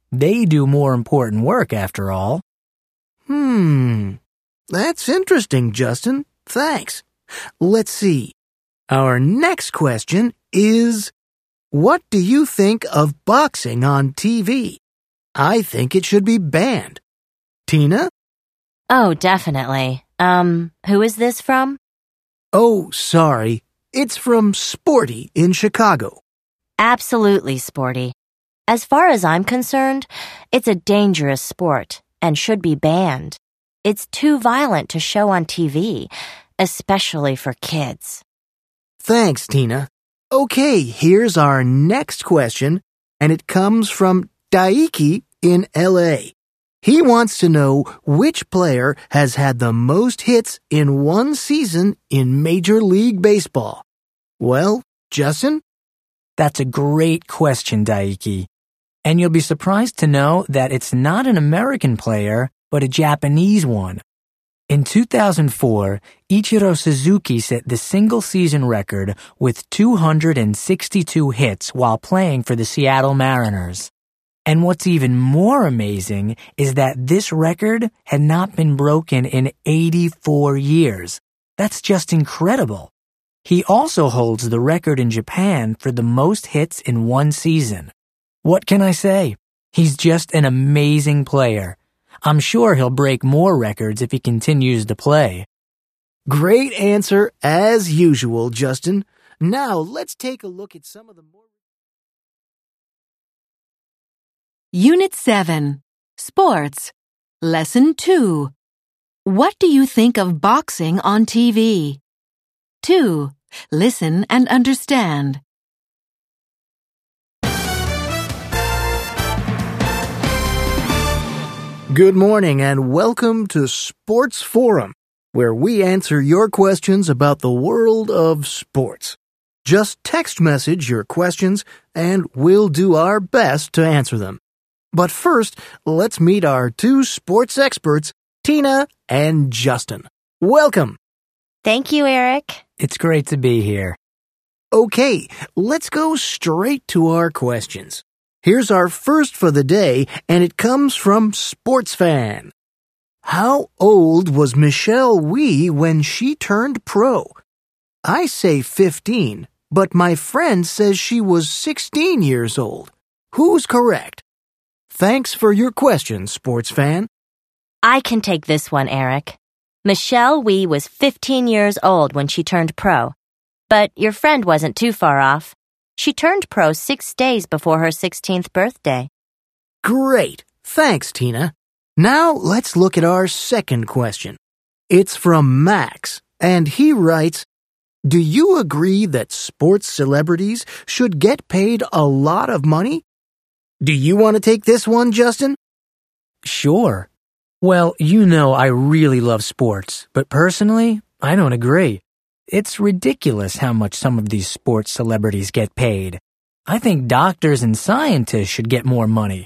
They do more important work, after all. That's interesting, Justin. Thanks. Let's see. Our next question is, what do you think of boxing on TV? I think it should be banned. Tina? Oh, definitely. Who is this from? Oh, sorry. It's from Sporty in Chicago. Absolutely, Sporty. As far as I'm concerned, it's a dangerous sport and should be banned. It's too violent to show on TV, especially for kids. Thanks, Tina. Okay, here's our next question, and it comes from Daiki in LA. He wants to know which player has had the most hits in one season in Major League Baseball. Well, Justin? That's a great question, Daiki. And you'll be surprised to know that it's not an American player, but a Japanese one. In 2004, Ichiro Suzuki set the single-season record with 262 hits while playing for the Seattle Mariners. And what's even more amazing is that this record had not been broken in 84 years. That's just incredible. He also holds the record in Japan for the most hits in one season. What can I say? He's just an amazing player. I'm sure he'll break more records if he continues to play. Great answer as usual, Justin. Now let's take a look at some of the more... Unit 7. Sports. Lesson 2. What do you think of boxing on TV? 2. Listen and understand. Good morning and welcome to Sports Forum, where we answer your questions about the world of sports. Just text message your questions and we'll do our best to answer them. But first, let's meet our two sports experts, Tina and Justin. Welcome. Thank you, Eric. It's great to be here. Okay, let's go straight to our questions. Here's our first for the day, and it comes from Sports Fan. How old was Michelle Wie when she turned pro? I say 15, but my friend says she was 16 years old. Who's correct? Thanks for your question, Sports Fan. I can take this one, Eric. Michelle Wie was 15 years old when she turned pro. But your friend wasn't too far off. She turned pro 6 days before her 16th birthday. Great. Thanks, Tina. Now let's look at our second question. It's from Max, and he writes, do you agree that sports celebrities should get paid a lot of money? Do you want to take this one, Justin? Sure. Well, you know I really love sports, but personally, I don't agree. It's ridiculous how much some of these sports celebrities get paid. I think doctors and scientists should get more money.